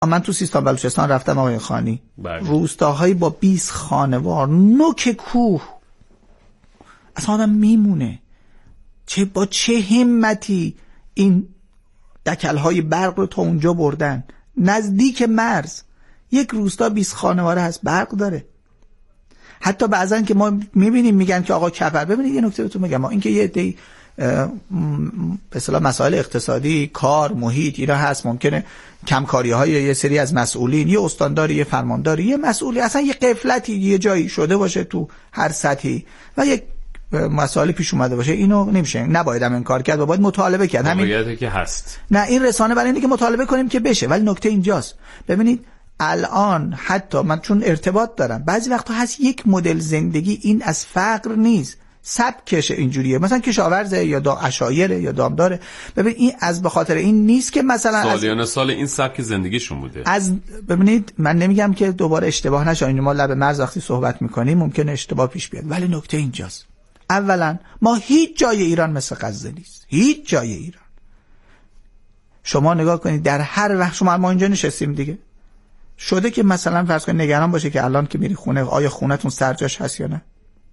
من تو سیستان بلوچستان رفتم آقای خانی، روستاهایی با 20 خانوار، نوک کوه، اصلا آدم میمونه با چه همتی این دکلهای برق رو تا اونجا بردن، نزدیک مرز. یک روستا 20 خانواره هست، برق داره. حتی بعضن که ما میبینیم میگن که آقا کپر، ببینید یه نکته بهتون میگم، این که یه عده‌ای به اصطلاح مسائل اقتصادی، کار، محیط اینا هست، ممکنه کمکاری‌های یه سری از مسئولین، یه استانداری، یه فرمانداری، یه مسئولی، اصلا یه غفلتی یه جایی شده باشه تو هر سطحی و یک مسائل پیش اومده باشه، اینو نمیشه، نباید هم انکار کرد و باید مطالبه کرد. همین که هست. نه این رسانه برای اینه که مطالبه کنیم که بشه، ولی نکته اینجاست. ببینید الان حتی من چون ارتباط دارم، بعضی وقتا هست یک مدل زندگی این از فقر نیست، سبکش اینجوریه، مثلا کشاورزه یا عشایره یا دامداره. ببین این از به خاطر این نیست که مثلا سالیان سال این سبک زندگیشون بوده. ببینید من نمیگم که دوباره اشتباه نشه، این ما لب مرز وقتی صحبت میکنیم ممکنه اشتباه پیش بیاد، ولی نکته اینجاست، اولا ما هیچ جای ایران مثل غزه نیست، هیچ جای ایران. شما نگاه کنید در هر وقت شما ما اینجا نشستیم دیگه، شده که مثلا فرض کنید نگران باشه که الان که میری خونه آیا خونتون سرجاش هست یا نه؟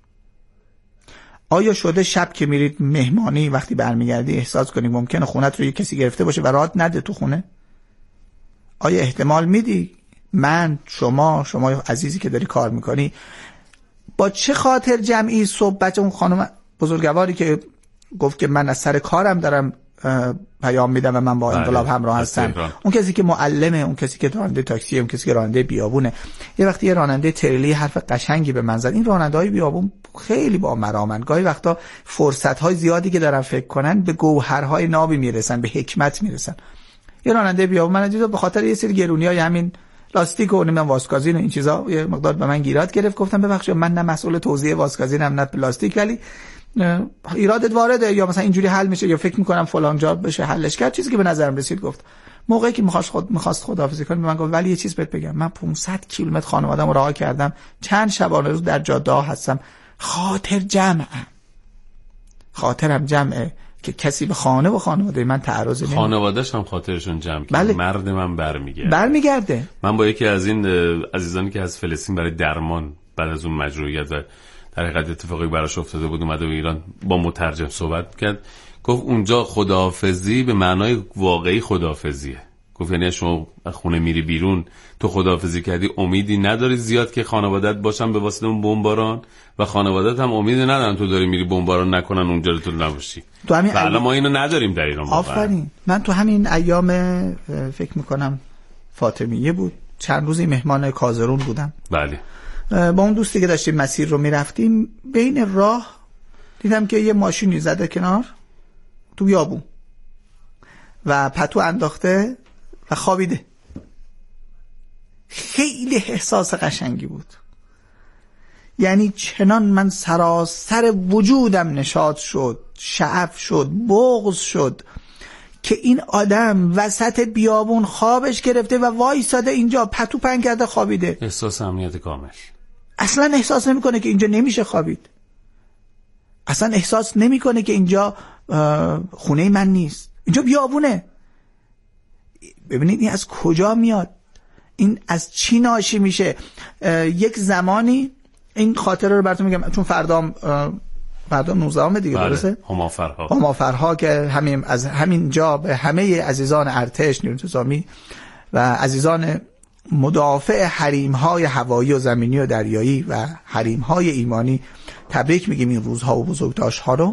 آیا شده شب که میرید مهمانی وقتی برمیگردی احساس کنی ممکنه خونت رو یه کسی گرفته باشه و راحت نده تو خونه؟ آیا احتمال میدی من شما عزیزی که داری کار میکنی با چه خاطر جمعی صبح بچه اون خانم بزرگواری که گفت که من از سر کارم دارم پیام میدم و من با انقلاب همراه هستم، اون کسی که معلمه، اون کسی که راننده تاکسیه، اون کسی که راننده بیابونه، یه وقتی یه راننده تریلی حرف قشنگی به من زد، این راننده‌های بیابون خیلی با مرامن، گاهی وقتا فرصت‌های زیادی که دارن فکر کنن به گوهرهای نابی میرسن، به حکمت میرسن. یه راننده بیابون من دیدم به خاطر یه سری گرونیای همین لاستیک و نمیدونم واسکازین و این چیزا یه مقدار به من گیرات گرفت، گفتم ببخشید من نه مسئول توزیع واسکازینم نه پلاستیک، ولی ایرادت وارده یا مثلا اینجوری حل میشه یا فکر میکنم فلان جا بشه حلش کرد. چیزی که به نظرم رسید گفت موقعی که میخواست خداحافظی کنه به من گفت ولی یه چیز بهت بگم، من 500 کیلومتر خانواده‌مو رها کردم، چند شبانه روز در جاده هستم، خاطرم جمعه که کسی به خانه و خانواده من تعرض نمیکنه. خانواده‌اش هم خاطرشون جمع کرد. بله. مرد من برمیگرده. من با یکی از این عزیزانی که از فلسطین برای درمان بعد از اون مجروحیت و در حقیقت اتفاقی براش افتاده بود اومده به ایران با مترجم صحبت کرد، گفت اونجا خداحافظی به معنای واقعی خداحافظیه. گفت یعنی شما خونه میری بیرون تو خداحافظی کردی، امیدی نداری زیاد که خانوادت باشن به واسطه اون بمباران و خانوادت هم امیدی ندارن تو داری میری بمباران نکنن اونجا رو تو نباشی. حالا ما اینو نداریم در ایران. آفرین. من تو همین ایام فکر میکنم فاطمیه بود، چند روزی مهمان کازرون بودم. بله. با اون دوستی که داشتیم مسیر رو میرفتیم، بین راه دیدم که یه ماشینی زده کنار تو بیابون و پتو انداخته و خوابیده. خیلی احساس قشنگی بود، یعنی چنان من سراسر وجودم نشاط شد، شعف شد، بغض شد که این آدم وسط بیابون خوابش گرفته و وایساده اینجا پتو پهن کرده خوابیده. احساس امنیت کامل. اصلا احساس نمیکنه که اینجا نمیشه خوابید، اصلا احساس نمیکنه که اینجا خونه من نیست، اینجا بیابونه. ببینید این از کجا میاد، این از چی ناشی میشه. یک زمانی این خاطره رو براتون میگم چون فردا 19 دیگه درسته؟ همافرها که از همین جا به همه عزیزان ارتش، نیروی انتظامی و عزیزان مدافع حریم‌های هوایی و زمینی و دریایی و حریم‌های ایمانی تبریک میگیم این روزها و بزرگداشت‌ها رو.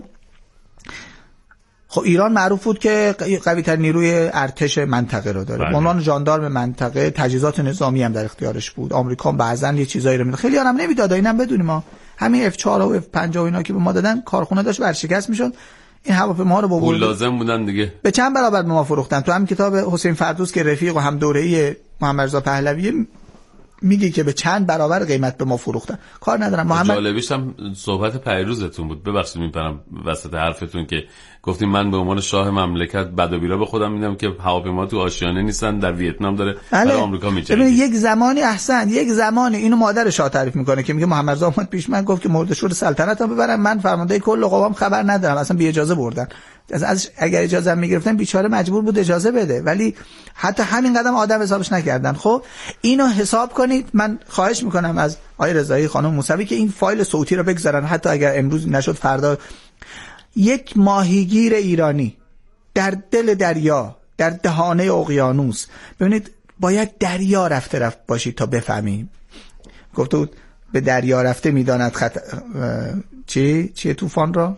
خب ایران معروف بود که قوی‌ترین نیروی ارتش منطقه رو داره، به عنوان ژاندارم منطقه، تجهیزات نظامی هم در اختیارش بود. آمریکا بعضاً یه چیزایی رو میداد، خیلی هم نمیداد، اینم بدونیم ما همین F4 و F5 و اینا که به ما دادن کارخونه داشت ورشکست میشد، این هواپیماها رو پول لازم بودن دیگه، به چند برابر به ما فروختن. تو هم کتاب حسین فردوس که رفیق و هم دوره‌ای محمد رضا پهلوی میگه که به چند برابر قیمت به ما فروختن. کار ندارم. محمد جالبیش هم صحبت پیروزتون بود، ببخشید میپرم وسط حرفتون، که گفتیم من به عنوان شاه مملکت بد و بیرا به خودم میدم که هواپیما تو آشیانه نیستن، در ویتنام داره برای آمریکا میجنگه. یک زمانی یک زمانی اینو مادر شاه تعریف میکنه که میگه محمد رضا اومد پیش من گفت که مرده‌شور سلطنتم ببرن، من فرمانده کل قوام خبر ندارم، اصلا بی اجازه بردن. از اگر اجازه میگرفتن بیچاره مجبور بود اجازه بده، ولی حتی همین قدم آدم حسابش نکردن. خب اینو حساب کنید. من خواهش میکنم از آقای رضایی، خانم موسوی که این فایل صوتی رو بگذارن، حتی اگر امروز نشد فردا. یک ماهیگیر ایرانی در دل دریا، در دهانه اقیانوس، ببینید باید دریا رفته باشید تا بفهمید. گفته بود به دریا رفته میداند چیه طوفان را.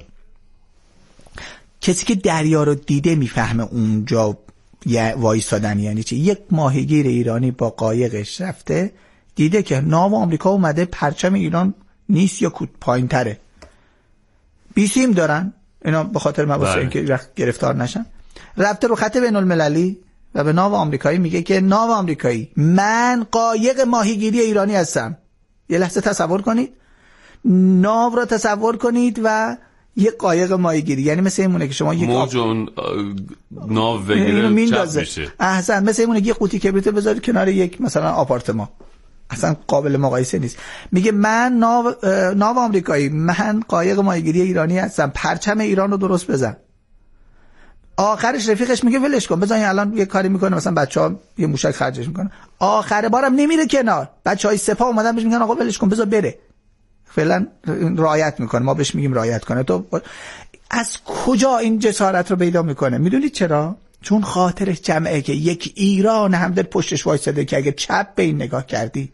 کسی که دریا رو دیده میفهمه اونجا وایسادن یعنی چی. یک ماهیگیر ایرانی با قایقش رفته دیده که ناو آمریکا اومده، پرچم ایران نیست یا پایین تره. بیسیم دارن اینا به خاطر مباحث اینکه گرفتار نشن. رفته رو خط بین المللی و به ناو آمریکایی میگه که ناو آمریکایی من قایق ماهیگیری ایرانی هستم. یه لحظه تصور کنید، ناو را تصور کنید و یه قایق ماهیگیری، یعنی مثل اینونه که شما یک موج اون ناو بگیره چپ میشه. احسن، مثل اینونه که یه قوطی کبریت بذارید کنار یک مثلا آپارتمان، اصلا قابل مقایسه نیست. میگه من ناو آمریکایی، من قایق ماهیگیری ایرانی هستم، پرچم ایران رو درست بزن. آخرش رفیقش میگه ولش کن، بزن الان یه کاری میکنه، مثلا بچه‌ها یه موشک خرجش میکنه، آخر بارم نمیره کنار، بچهای سپاه اومدن بهش میگن آقا ولش کن بذار بره، فعلا رعایت میکنه، ما بهش میگیم رعایت کنه. تو از کجا این جسارت رو پیدا میکنه؟ میدونید چرا؟ چون خاطرش جمعه که یک ایران همدل پشتش وایساده که اگه چپ به این نگاه کردی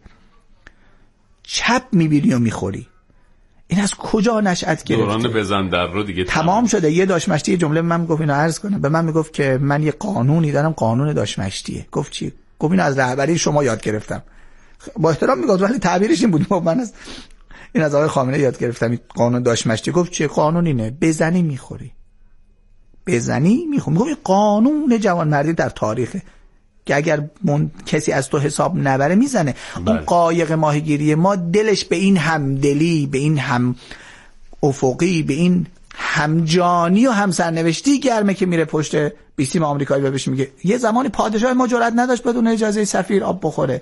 چپ میبینی و میخوری. این از کجا نشأت گرفته؟ دوران بزن در رو دیگه تمام شده. یه داشمشتی یه جمله من گفت اینو عرض کنم، به من میگفت که من یه قانونی دارم، قانون داشمشتیه. گفت چی؟ گفت اینو از رهبری شما یاد گرفتم. با احترام میگفت ولی تعبیرش این بود، من از آقای خامنه‌ای یاد گرفتم این قانون داشمشتی. گفت چه قانون اینه؟ بزنی میخوری، بزنی میخوری. میگفت قانون جوانمردی در تاریخه که اگر کسی از تو حساب نبره میزنه. اون قایق ماهیگیری ما دلش به این همدلی، به این هم افقی، به این همجانی و همسرنوشتی گرمه که میره پشت بیسیم آمریکایی و بهش میگه. یه زمانی پادشاه ما جرئت نداشت بدون اجازه سفیر آب بخوره.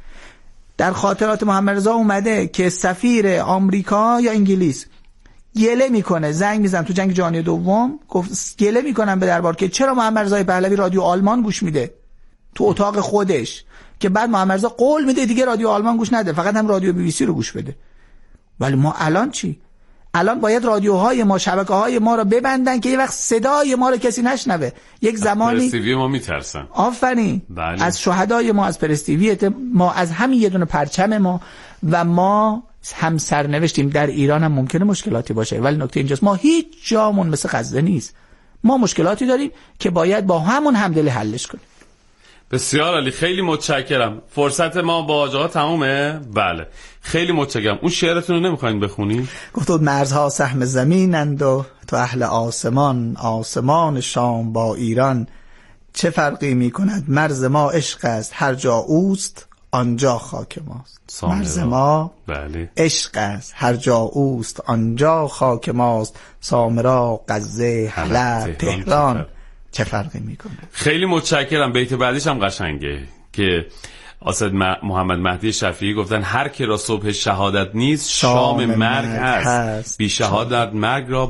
در خاطرات محمد رضا اومده که سفیر آمریکا یا انگلیس گله میکنه، زنگ میزنه تو جنگ جهانی دوم، گفت گله میکنم به دربار که چرا محمد رضا پهلوی رادیو آلمان گوش میده تو اتاق خودش، که بعد محمد رضا قول میده دیگه رادیو آلمان گوش نده، فقط هم رادیو BBC رو گوش بده. ولی ما الان چی؟ الان باید رادیوهای ما، شبکه‌های ما رو ببندن که یه وقت صدای ما رو کسی نشنوه. یک زمانی پرستیوی ما میترسن. آفرین. از شهدای ما، از پرستیویت ما، از همین یه دونه پرچم ما، و ما هم سرنوشتیم. در ایران هم ممکنه مشکلاتی باشه، ولی نکته اینجاست ما هیچ جامون مثل غزه نیست. ما مشکلاتی داریم که باید با همون همدلی حلش کنیم. بسیار عالی، خیلی متشکرم. فرصت ما با آقا تمومه؟ بله، خیلی متشکرم. اون شعرتون رو نمیخواین بخونی؟ گفتود مرزها سهم زمینند و تو اهل آسمان، آسمان شام با ایران چه فرقی میکند؟ مرز ما عشق است، هر جا اوست آنجا خاک ماست. مرز ما بله عشق است، هر جا اوست آنجا خاک ماست. سامرا، غزه، حلب، تهران چه فرقی میکنه؟ خیلی متشکرم. بیت بعدیش هم قشنگه که اسد محمد مهدی شفیعی گفتن هر کی را صبح شهادت نیست شام مرگ هست. بی شهادت مرگ را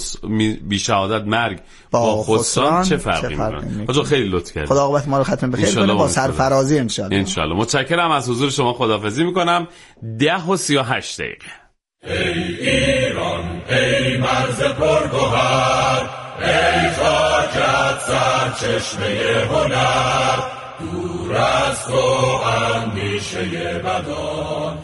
بی شهادت مرگ با خسران چه فرقی میکنه؟ آقا خیلی لطف کردید. خدا عاقبت ما رو ختم بخیر کنه با سرفرازی ان شاء الله. متشکرم از حضور شما. خداحافظی میکنم. 10:38 ای ایران، ای مرز پرگوهر، ای خاکت سرچشمه هنر، دور از تو اندیشه بدان،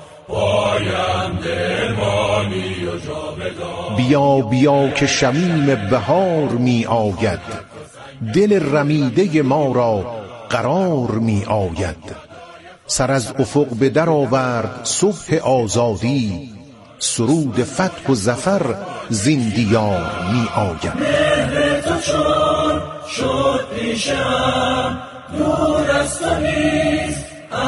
پاینده مانی و جاودان. بیا بیا که شمیم بهار می آید، دل رمیده ما را قرار می آید. سر از افق به در آورد صبح آزادی، سرود فتح و ظفر زین دیار می آید. مهر تو چون شد پیشم، دور از تو نیست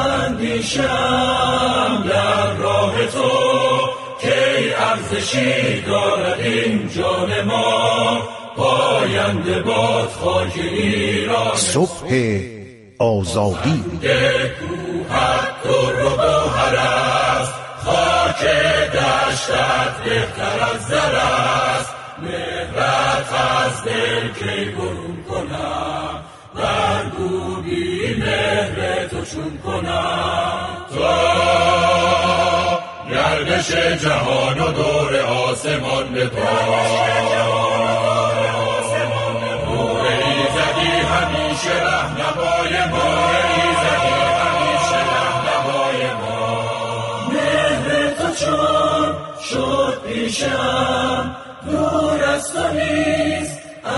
اندیشم. در راه تو کی ارزشی دارد این جان ما، پاینده باد خاک ایران. صبح آزادی کوهت در و گوهر است، خاک دشتت بهتر از زر است. مهرت از دل کی برون کنم برگو بی مهر تو چون کنم تا گردش جهان و دور آسمان نور ایزدی همیشه رهنمای ما ایزدی همیشه رهنمای ما مهر تو چون شد پیشم دور از تو نیست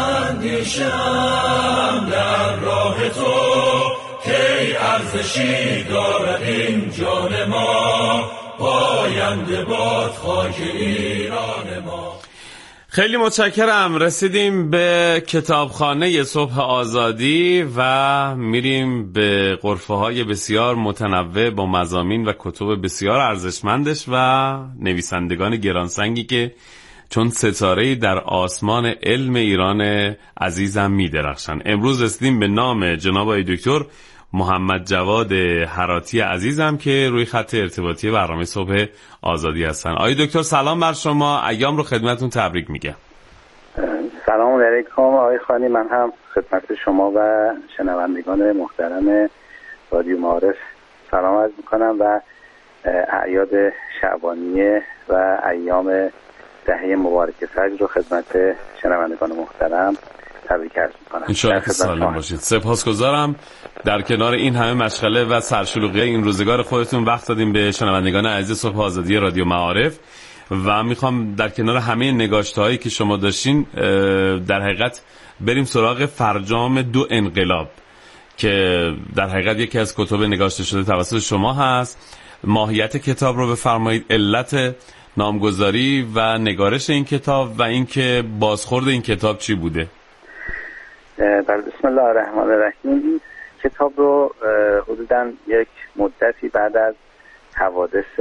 اندیشم در راه تو کی ارزشی دارد این جان ما پاینده باد خاک ایران ما. خیلی متشکرم. رسیدیم به کتابخانه صبح آزادی و میریم به غرفه‌های بسیار متنوع با مضامین و کتب بسیار ارزشمندش و نویسندگان گرانسنگی که چون ستاره‌ای در آسمان علم ایران عزیزم می‌درخشن. امروز رسیدیم به نام جناب آقای دکتر محمد جواد هراتی عزیزم که روی خط ارتباطی برنامه صبح آزادی هستن. آقای دکتر سلام بر شما، ایام رو خدمتتون تبریک میگم. سلام علیکم آقای خانی، من هم خدمت شما و شنوندگان محترم رادیو معارف سلام عرض میکنم و اعیاد شعبانیه و ایام دهه مبارک فجر رو خدمت شنوندگان محترم تبریک عرض میکنم. انشاءالله که سالم باشید. سپاسگزارم در کنار این همه مشغله و سرشلوغی این روزگار خودتون وقت دادیم به شنوندگان عزیز صبح آزادی رادیو معارف و میخوام در کنار همه نگاشتهایی که شما داشتین در حقیقت بریم سراغ فرجام دو انقلاب که در حقیقت یکی از کتب نگاشته شده توسط شما هست. ماهیت کتاب رو بفرمایید، علت نامگذاری و نگارش این کتاب و اینکه بازخورد این کتاب چی بوده. بسم الله الرحمن الرحیم. این کتاب رو حدوداً یک مدتی بعد از حوادث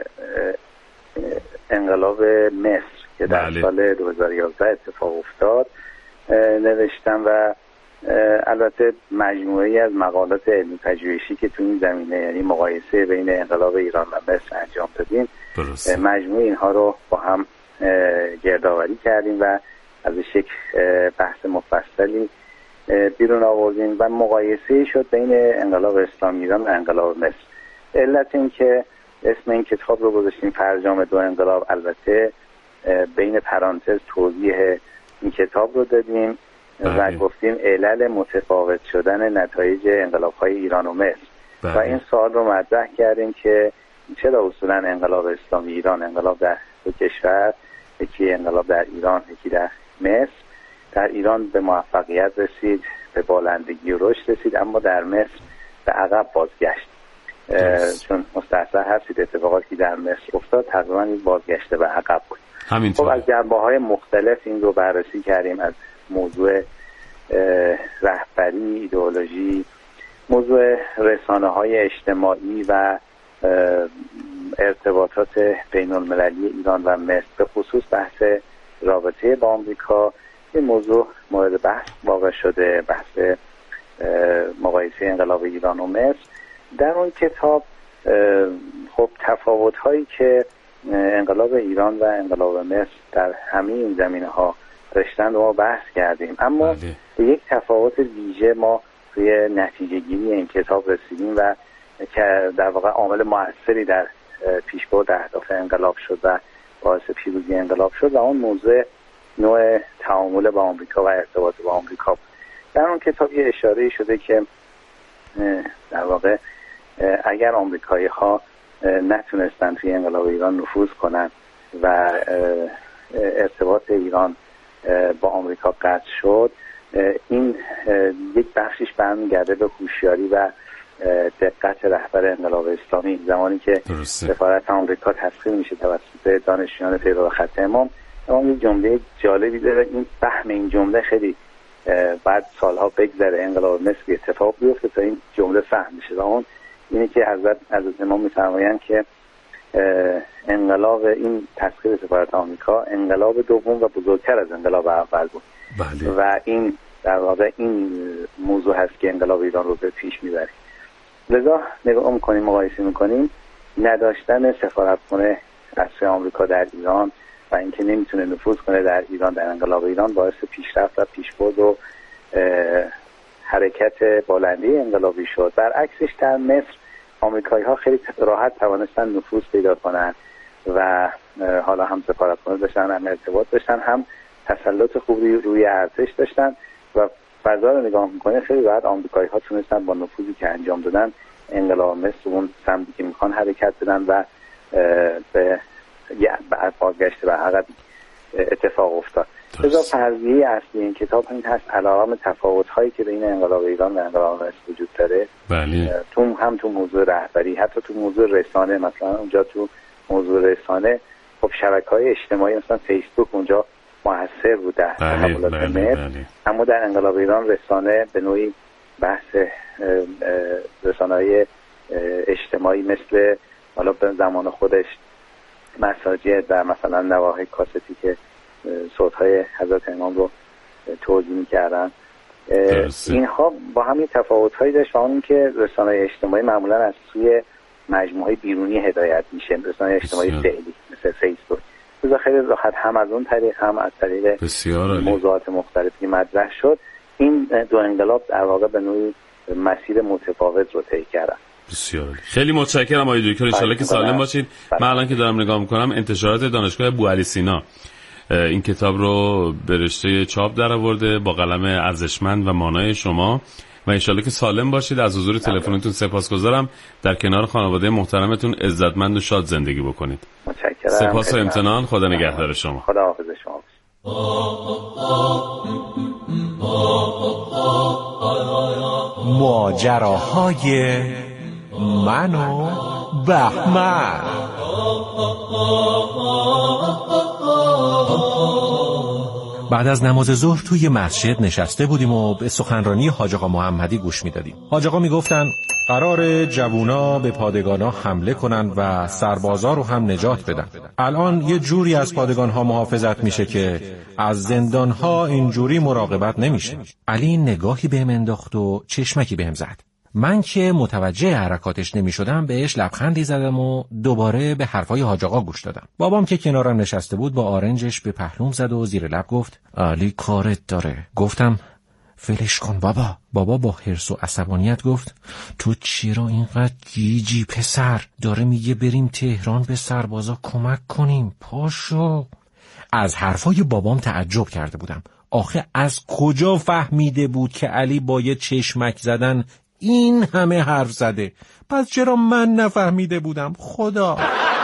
انقلاب مصر که در سال 2011 اتفاق افتاد نوشتم و البته مجموعه‌ای از مقالات علمی پژوهشی که تو این زمینه یعنی مقایسه بین انقلاب ایران و مصر انجام دادیم، مجموعه اینها رو با هم گردآوری کردیم و ازش یک بحث مفصلی بیرون آوردیم و مقایسه شد بین انقلاب اسلامی ایران و انقلاب مصر. علت این که اسم این کتاب رو گذاشتیم فرجام دو انقلاب، البته بین پرانتز توضیح این کتاب رو دادیم و گفتیم علل متفاوت شدن نتایج انقلاب‌های ایران و مصر و این سوال رو مطرح کردیم که چرا اصولا انقلاب اسلامی ایران، انقلاب در دو کشور، یکی انقلاب در ایران یکی در مصر، در ایران به موفقیت رسید، به بالندگی و رشد رسید، اما در مصر به عقب بازگشت. چون مستحضر هستید اتفاقاتی در مصر افتاد تقریبا این بازگشت به عقب بود. خب از جنبه‌های مختلف این رو بررسی کردیم، از موضوع رهبری، ایدئولوژی، موضوع رسانه‌های اجتماعی و ارتباطات بین المللی ایران و مصر، به خصوص بحث رابطه با آمریکا. این موضوع مورد بحث واقع شده، بحث مقایسه انقلاب ایران و مصر. در اون کتاب خب تفاوت‌هایی که انقلاب ایران و انقلاب مصر در همه این زمینه‌ها داشتن رو ما بحث کردیم، اما به یک تفاوت ویژه ما توی نتیجه گیری این کتاب رسیدیم و که در واقع عامل موثری در پیشبرد اهداف انقلاب شد و باعث پیروزی انقلاب شد و اون موضوع نوع تعامل با آمریکا و ارتباط با آمریکا بود. در اون کتاب یه اشاره شده که در واقع اگر آمریکایی‌ها نتونستن توی انقلاب ایران نفوذ کنن و ارتباط ایران با آمریکا قطع شد، این یک بخشش برمیگرده به هوشیاری و دقت رهبر انقلاب اسلامی. زمانی که سفارت آمریکا تسخیر میشه توسط دانشجویان پیرو خط امام، اما یک جمله جالبی داره. این فهم این جمله خیلی بعد سالها بگذره انقلاب مصر اتفاق بیفته تا این جمله فهم میشه و اون اینه که حضرت امام میفرمایند که انقلاب این تسخیر سفارت آمریکا انقلاب دوم و بزرگتر از انقلاب اول بود. بله. و این در واقع این موضوع هست که انقلاب ایران رو به پیش میبره. لذا نگاه میکنیم، مقایسه میکنیم نداشتن سفارتخانه اصلی آمریکا در ایران و اینکه نمیتونه نفوذ کنه در ایران، در انقلاب ایران، باعث پیشرفت و پیشبرد و حرکت بالنده انقلابی شد. برعکسش در مصر آمریکایی‌ها خیلی راحت توانستن نفوذ پیدا کنن و حالا هم سفارتخانه داشتن، هم ارتباط داشتن، هم تسلط خوبی روی ارتش داشتن و فضا رو نگاه میکنه خیلی راحت آمریکایی‌ها تونستن با نفوذی که انجام دادن انقلاب مصر اون سمتی که میخوان حرکت بدن و به بازگشت به عقب اتفاق افتاد. لذا فرضیه اصلی این کتاب این هست علیرغم تفاوت‌هایی که بین انقلاب ایران و انقلاب مصر وجود داره، بله، تو موضوع رهبری، حتی تو موضوع رسانه، مثلا اونجا تو موضوع رسانه خب شبکه‌های اجتماعی مثلا فیسبوک اونجا موثر بود در تحولات مصر، اما در انقلاب ایران رسانه به نوعی بحث رسانه‌های اجتماعی مثل حالا به زمان خودش مساجد و مثلا نواحی کاستی که صوت‌های حضرت امام رو توزیع می‌کردن، اینها با هم تفاوت‌هایی داشت و اون که رسانه‌های اجتماعی معمولاً از سوی مجموعه بیرونی هدایت میشه، رسانه‌های اجتماعی فعلی مثل فیسبوک، لذا خیلی راحت هم از اون طریق هم از طریق موضوعات مختلفی که مطرح شد این دو انقلاب در واقع به نوعی مسیر متفاوت رو طی کردن. بسیار خیلی متشکرم آقای دکتر، ان شاءالله که سالم باشید. من الان که دارم نگاه میکنم انتشارات دانشگاه بوعلی سینا این کتاب رو به رشته چاپ درآورده با قلم ارزشمند و مانای شما و ان شاءالله که سالم باشید. از حضور تلفنتون سپاسگزارم. در کنار خانواده محترمتون عزتمند و شاد زندگی بکنید. متشکرم. سپاس و امتنان. خدا نگهدار شما. خدا حافظ شما. ماجراهای من و بهمن. بعد از نماز ظهر توی مسجد نشسته بودیم و به سخنرانی حاج آقا محمدی گوش میدادیم. حاج آقا میگفتن قرار جوونا به پادگانا حمله کنن و سربازا رو هم نجات بدن. الان یه جوری از پادگانها محافظت میشه که از زندانها اینجوری مراقبت نمیشه. علی نگاهی بهم انداخت و چشمکی بهم زد. من که متوجه حرکاتش نمی شدم بهش لبخندی زدم و دوباره به حرفای حاج آقا گوش دادم. بابام که کنارم نشسته بود با آرنجش به پهلوم زد و زیر لب گفت علی کارت داره. گفتم فلش کن بابا. بابا با حرص و عصبانیت گفت تو چرا اینقدر گیجی پسر؟ داره میگه بریم تهران به سربازا کمک کنیم، پاشو. از حرفای بابام تعجب کرده بودم. آخه از کجا فهمیده بود که علی با یه چشمک زدن این همه حرف زده؟ پس چرا من نفهمیده بودم خدا؟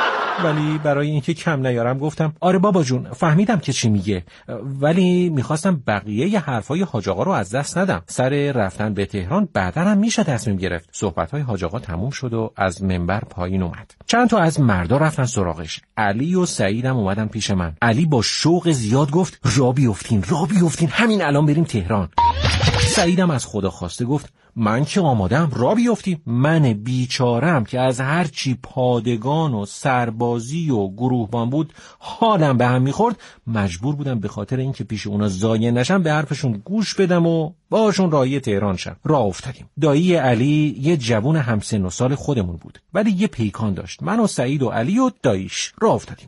ولی برای اینکه کم نیارم گفتم آره بابا جون فهمیدم که چی میگه، ولی میخواستم بقیه ی حرفای حاج آقا رو از دست ندم. سر رفتن به تهران بعدا هم میشه تصمیم گرفت. صحبت‌های حاج آقا تموم شد و از منبر پایین اومد. چند تا از مردا رفتن سراغش. علی و سعیدم اومدن پیش من. علی با شوق زیاد گفت را بیفتین همین الان بریم تهران. سعیدم از خدا خواسته گفت من که آمادم، را بیفتیم. من بیچارم که از هرچی پادگان و سربازی و گروهبان بود حالم به هم میخورد، مجبور بودم به خاطر اینکه پیش اونا ضایع نشم به حرفشون گوش بدم و باشون راهی تهران شم. راه افتادیم. دایی علی یه جوون همسن و سال خودمون بود ولی یه پیکان داشت. من و سعید و علی و داییش راه افتادیم.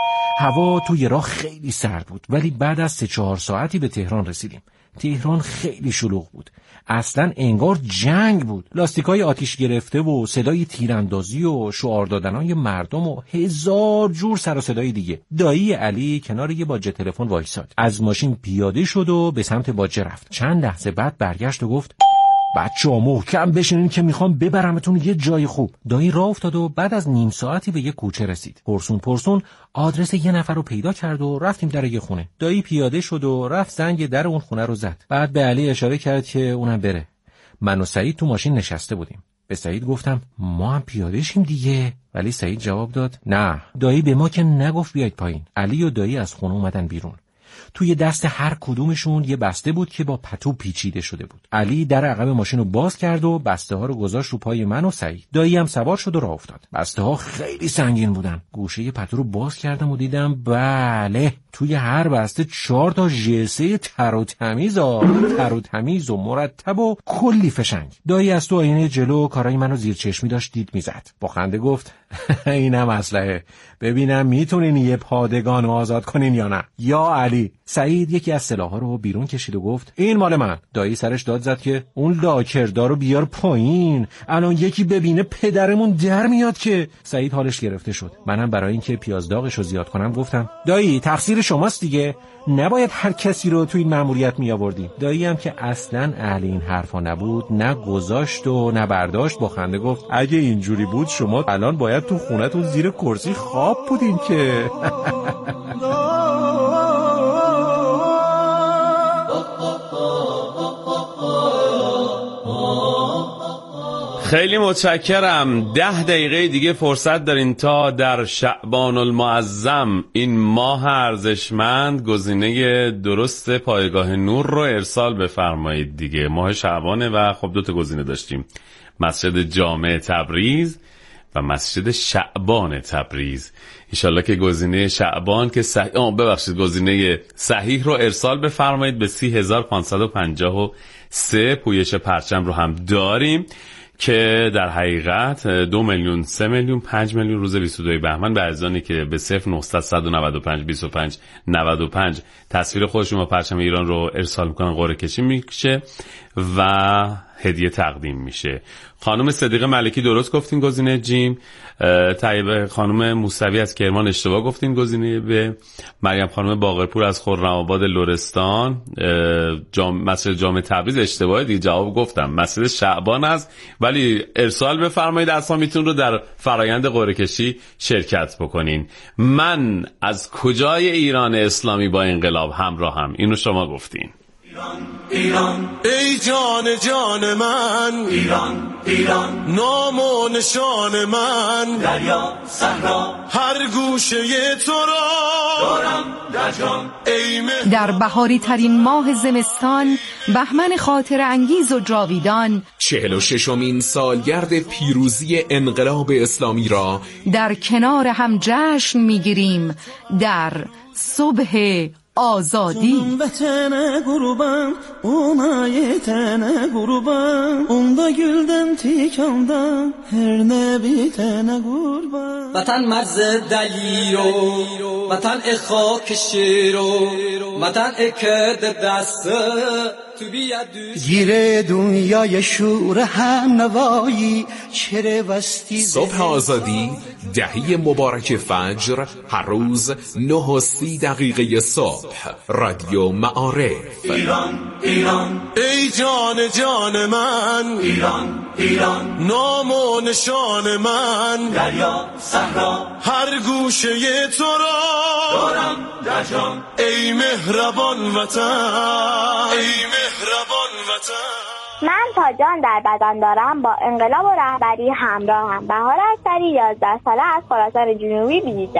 هوا توی راه خیلی سرد بود ولی بعد از 3-4 ساعتی به تهران رسیدیم. تهران خیلی شلوغ بود. اصلا انگار جنگ بود. لاستیکای آتیش گرفته و صدای تیراندازی و شعار دادنای مردم و هزار جور سر و صدای دیگه. دایی علی کنار یه باجه تلفن وایساد. از ماشین پیاده شد و به سمت باجه رفت. چند لحظه بعد برگشت و گفت بچه‌ها محکم بشینین که میخوام ببرمتون یه جای خوب. دایی راه افتاد و بعد از نیم ساعتی به یه کوچه رسید. پرسون آدرس یه نفر رو پیدا کرد و رفتیم در یه خونه. دایی پیاده شد و رفت زنگ در اون خونه رو زد. بعد به علی اشاره کرد که اونم بره. من و سعید تو ماشین نشسته بودیم. به سعید گفتم ما هم پیاده شیم دیگه، ولی سعید جواب داد نه. دایی به ما که نگفت بیاید پایین. علی و دایی از خونه اومدن بیرون. توی دست هر کدومشون یه بسته بود که با پتو پیچیده شده بود. علی در عقب ماشین رو باز کرد و بسته ها رو گذاشت رو پای من و سعید. دایی هم سوار شد و راه افتاد. بسته ها خیلی سنگین بودن. گوشه پتو رو باز کردم و دیدم بله توی هر بسته 4 تا ژسه تر و تمیز و مرتب و کلی فشنگ. دایی از تو آینه جلو کارای منو زیر چشمی داشت دید میزد. با خنده گفت اینم اسلحه، ببینم میتونین یه پادگان آزاد کنین یا نه. یا علی. سعید یکی از سلاح‌ها رو بیرون کشید و گفت این مال من. دایی سرش داد زد که اون لاکردارو بیار پایین، الان یکی ببینه پدرمون در میاد که. سعید حالش گرفته شد. منم برای اینکه پیاز داغشو زیاد کنم گفتم دایی تقصیر شماست دیگه، نباید هر کسی رو تو این مأموریت می آوردی. دایی هم که اصلاً اهل این حرفا نبود، نه گذاشت و نه برداشت، با خنده گفت اگه اینجوری بود شما الان باید تو خونتون زیر کرسی خواب بودین که. خیلی متشکرم. 10 دقیقه دیگه فرصت دارین تا در شعبان المعظم این ماه ارزشمند گزینه درست پایگاه نور رو ارسال بفرمایید دیگه. ماه شعبانه و خب 2 تا گزینه داشتیم، مسجد جامع تبریز و مسجد شعبان تبریز. انشالله که گزینه شعبان که گزینه صحیح رو ارسال بفرمایید به 30553. پویش پرچم رو هم داریم که در حقیقت 2 میلیون 3 میلیون 5 میلیون روز 22 بهمن به عزیزانی که به 09952595 تصویر خودشون با پرچم ایران رو ارسال میکنن قرعه کشی میشه و هدیه تقدیم میشه. خانم صدیقه ملکی درست گفتین گزینه جیم. طیبه خانم موسوی از کرمان اشتباه گفتین گزینه به. مریم خانم باقرپور از خرم‌آباد لرستان مسجد جامع تبریز اشتباه دیگه، جواب گفتم مسجد شعبان است، ولی ارسال بفرمایید اسامیتون رو در فرایند قرعه کشی شرکت بکنین. من از کجای ایران اسلامی با انقلاب همراهم، اینو شما گفتین. ایران ای جان جان من، ایران نام و نشان من، دریا صحرا هر گوشه تو را دارم در جان. در بهاری ترین ماه زمستان، بهمن خاطر انگیز و جاویدان، 46مین سالگرد پیروزی انقلاب اسلامی را در کنار هم جشن میگیریم در صبح آزادی. وطن قربان اونای تن قربان، اوندا گلدن تیکاندم هر نبی تن قربان. وطن مرز دلیرو، وطن خاک شیرو، وطن کد دست تو بیاد گیره دنیای شور هم نوایی چره وستی. صبح آزادی دهی مبارک فجر، هر روز 9:30 صبح، رادیو معارف. ایران ای جان جان من، ایران نام و نشان من، دریا صحرا هر گوشه تو را دارم در جان. ای مهربان وطن، ای مهربان وطن. من تا جان در بدن دارم با انقلاب و رهبری همراهم. بهار اکبری 11 ساله از خراسان جنوبی بیجه.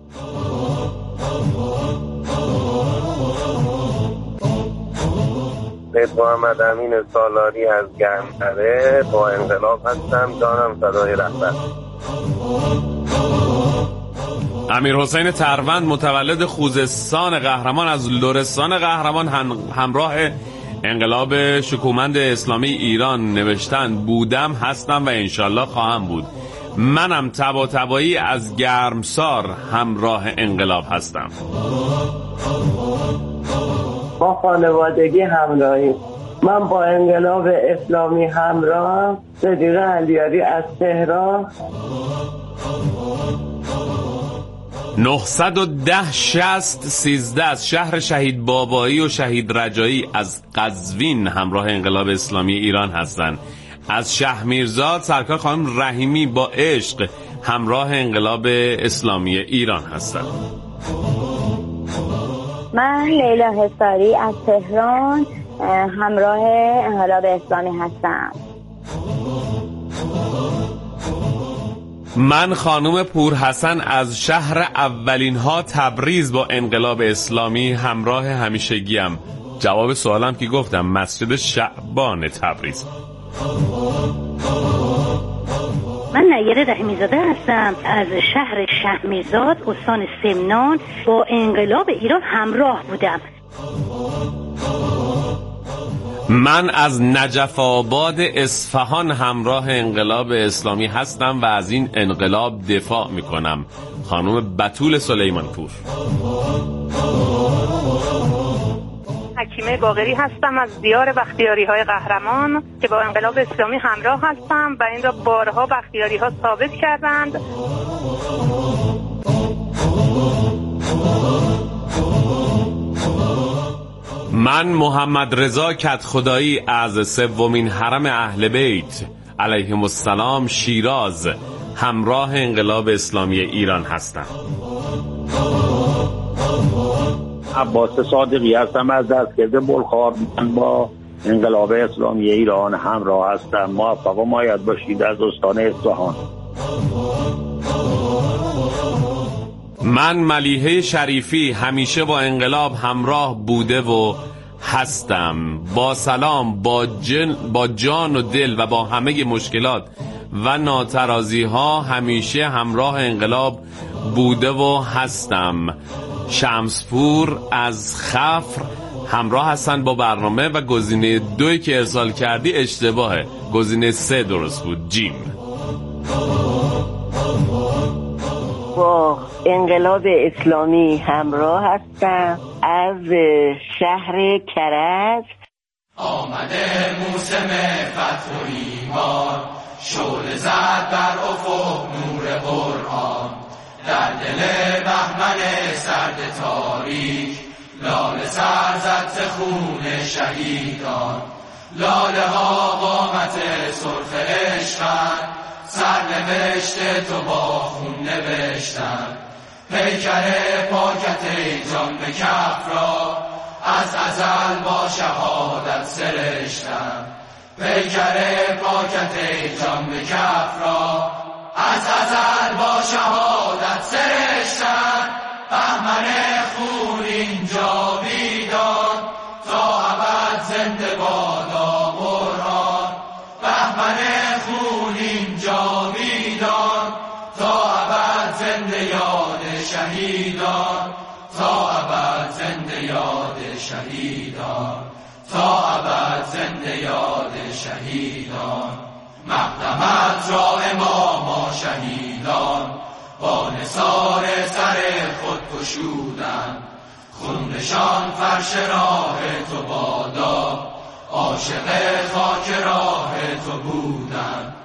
سید محمد امین سالاری از گرمتره، با انقلاب هستم، جانم فدای رهبر. امیر حسین تروند متولد خوزستان قهرمان از لرستان قهرمان همراه انقلاب شکومند اسلامی ایران نوشتن بودم، هستم و انشالله خواهم بود. منم تبایی از گرمسار همراه انقلاب هستم. با خانوادگی همراهی. من با انقلاب اسلامی همراهم. صدیقه علیاری از تهران. 910 60 13 از شهر شهید بابایی و شهید رجایی از قزوین همراه انقلاب اسلامی ایران هستند. از شهرمیرزاد سرکار خانم رحیمی با عشق همراه انقلاب اسلامی ایران هستند. من لیلا حصاری از تهران همراه انقلاب اسلامی هستم. من خانم پورحسن از شهر اولین ها تبریز با انقلاب اسلامی همراه همیشگیم. جواب سوالم که گفتم مسجد شعبان تبریز. من نیره رحیمیزاده هستم از شهر شهرمیزاد استان سمنان. با انقلاب ایران همراه بودم. من از نجف آباد اصفهان همراه انقلاب اسلامی هستم و از این انقلاب دفاع میکنم. خانم بتول سلیمانپور. حکیمه باقری هستم از دیار بختیاری‌های قهرمان که با انقلاب اسلامی همراه هستم و این را بارها بختیاری‌ها ثابت کردند. من محمد رضا کدخدایی از سومین حرم اهل بیت علیهم السلام شیراز همراه انقلاب اسلامی ایران هستم. عباس صادقی هستم از دستگرد بلخار. من با انقلاب اسلامی ایران همراه هستم. موفق و مایت باشید از استان اصفهان. من ملیحه شریفی همیشه با انقلاب همراه بوده و هستم. با سلام، با جان و دل و با همه مشکلات و ناترازی ها همیشه همراه انقلاب بوده و هستم. شمسپور از خفر همراه هستن با برنامه و گزینه 2 که ارسال کردی اشتباهه، گزینه 3 درست بود. جیم. با انقلاب اسلامی همراه هستم از شهر کرج. آمده موسم فتح و ایمان، شعله زد بر افق نور قرآن. در دل بهمن سرد تاریک، لاله سر زد ز خون شهیدان. لاله ها قامت سرخ عشقند، سر نوشته تو با خون نوشتن. پیکر پاکت ای جان به کف را، از ازل با شهادت سرشتن. پیکر پاکت ای جان به کف را، از ازل با شهادت سرشتن. بهمن خون اینجا بیدان، تا ابد زنده بادا قرآن. بهمن خون اینجا بیدان، تا ابد زنده یاد شهیدان. تا ابد زنده یاد شهیدان. تا ابد زنده یاد شهیدان. مقدمت را اماما شهیدان، با نثار سر خود گشودند. خونشان فرش راه تو بادا، عاشق خاک راه تو بودند.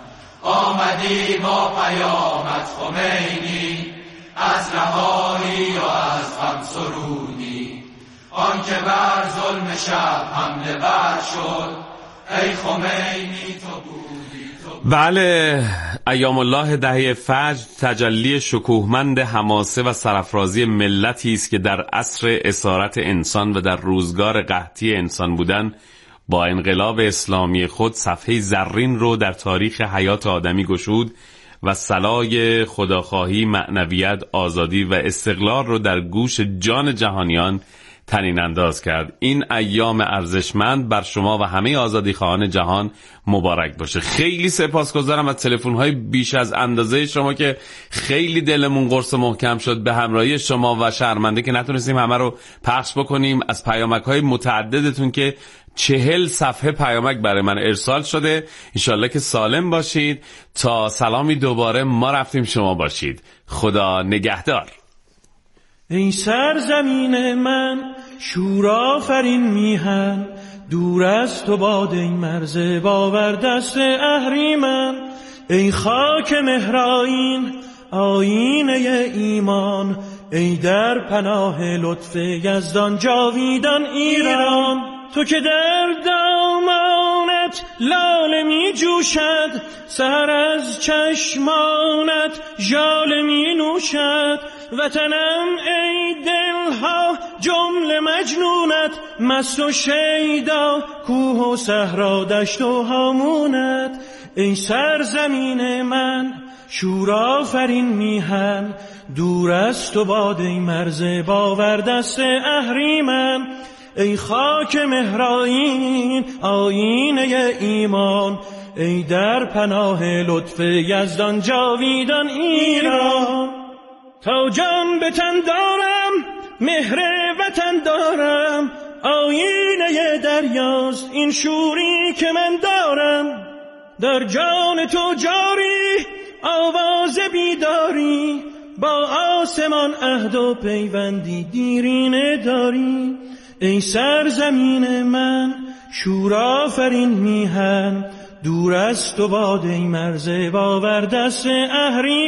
آمدی با پیامت خمینی، از رهایی و از غم سرودی. آنکه بر ظلم شب حمله بر شد، ای خمینی تو بودی. بله، ایام الله دهه فجر تجلی شکوهمند حماسه و سرافرازی ملتی است که در عصر اسارت انسان و در روزگار قحطی انسان بودن با انقلاب اسلامی خود صفحه زرین رو در تاریخ حیات آدمی گشود و صلای خداخواهی، معنویت، آزادی و استقلال رو در گوش جان جهانیان طنین انداز کرد. این ایام ارزشمند بر شما و همه آزادیخواهان جهان مبارک باشه. خیلی سپاسگزارم از تلفن‌های بیش از اندازه شما که خیلی دلمون قرص محکم شد به همراهی شما و شرمنده که نتونستیم همه رو پخش بکنیم. از پیامک‌های متعددتون که 40 صفحه پیامک برای من ارسال شده. انشالله که سالم باشید. تا سلامی دوباره ما رفتیم شما باشید. خدا نگهدار. ای سرزمین من شورآفرین میهن، دور از تو باد این مرز باور دست اهریمن. ای خاک مهرآیین آیینه ایمان، ای در پناه لطف یزدان جاویدان ایران. تو که در دامانت لاله می جوشد، سحر از چشمانت ژاله می نوشد. وطنم ای دلها جمله مجنونت، مست و شیدا کوه و صحرا دشت و هامونت. ای سرزمین من شورآفرین میهن، دور است و باد ای مرز باوردست اهریمن. ای خاک مهرآیین آیینه ایمان، ای در پناه لطف یزدان جاویدان ایران. تا جان به تن دارم مهر وطن دارم، آیینه دریاست این شوری که من دارم. در جان تو جاری آواز بیداری، با آسمان عهد و پیوندی دیرینه داری. ای سرزمین من شورآفرین میهن، دور است و باد ای مرز باوردست اهریمن.